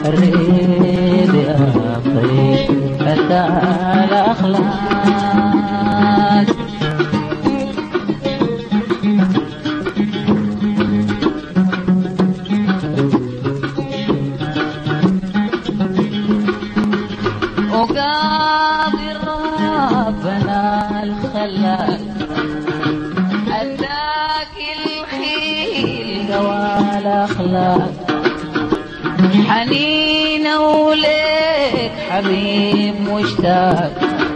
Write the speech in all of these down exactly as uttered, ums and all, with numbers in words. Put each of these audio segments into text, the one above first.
الريد يا طيب فتى الأخلاق. وقاضي ربنا الخلاق أداك الخيل قوى الأخلاق. حنينة وليك حبيب مشتاق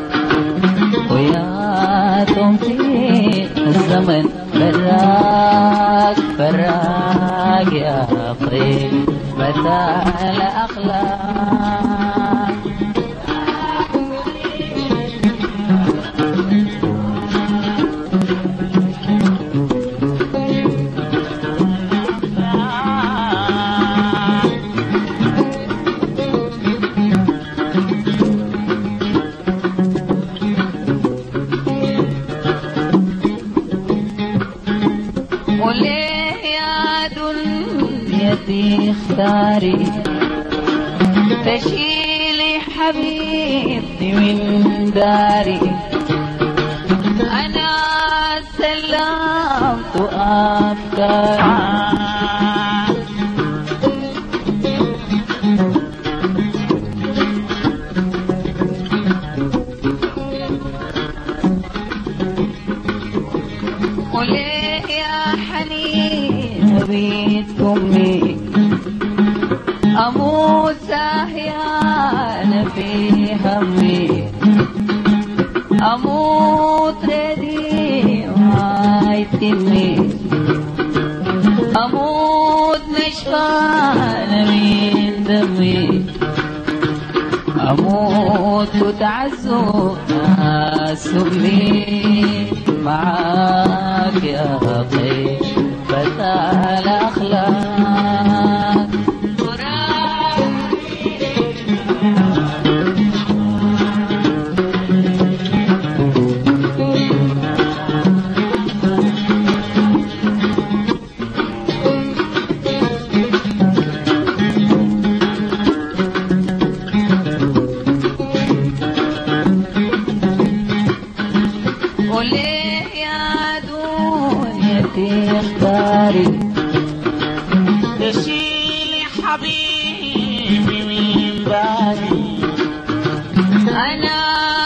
ويا تمتي الزمن فراق فراق يا طيب فتى الأخلاق. وليه يا دنيتي اختاري تشيلي حبيبتي من داري. أنا سلمت أفكاري وليه يا حنين بيت أمي أموت سهيانة في همي. أموت ردي ما يتمي أموت نشفانة من دمي. أموت وتعزو ناس أمي معاك يا طيب فتى الأخلاق. وليه يا دنيتي اختاري تشيلي حبيبي من بالي. أنا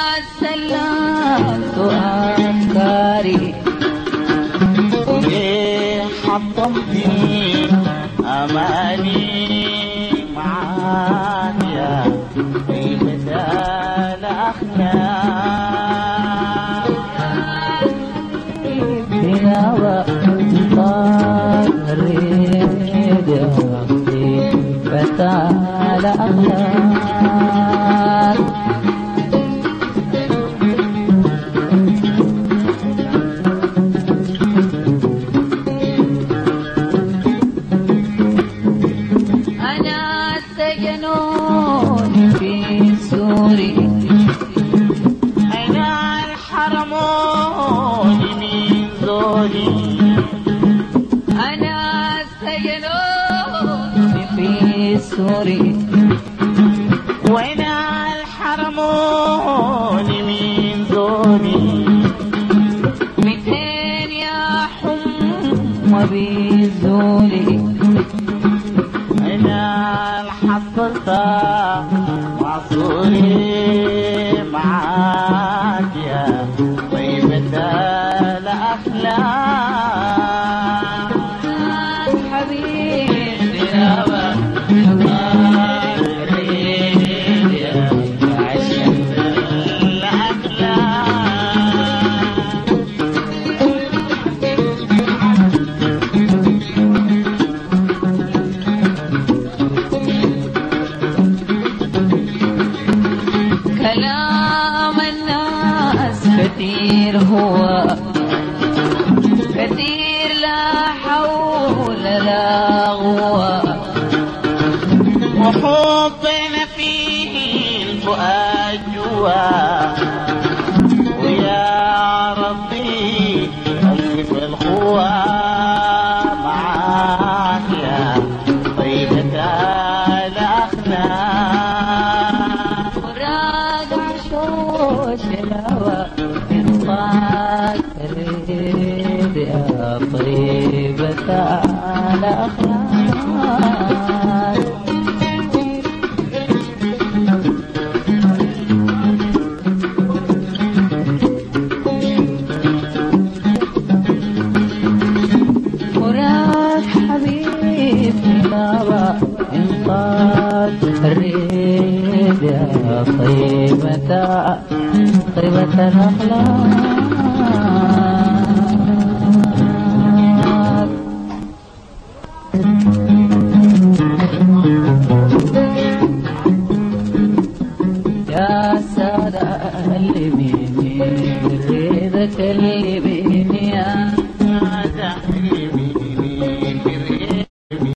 سلمت أفكاري وليه حطمتي أماني معاك يا طيبة الأخلاق. يا وطن الريد يا طيب فتى الأخلاق. أنا سجنون في سوري أنا الحرمون من زوري. أنا سجنون في سوري وأنا الحرمون من زوري. متين يا حم بزوري أنا الحصلت معصوري معاك يا طيبة الأخلاق. حبيبي يا الريد يا عشق الأخلاق. كلام الناس كثير هو كثير لا حول لا قوة. وحبنا فيه الفؤاد جوا ويا ربي ألف الخوة معاك يا طيبة الأخلاق. علينا مراد عشوش الهوى انطاق تريد يا طيبة الأخلاق مراد حبيبي نوى انطاق تريد يا طيبة طيبة الأخلاق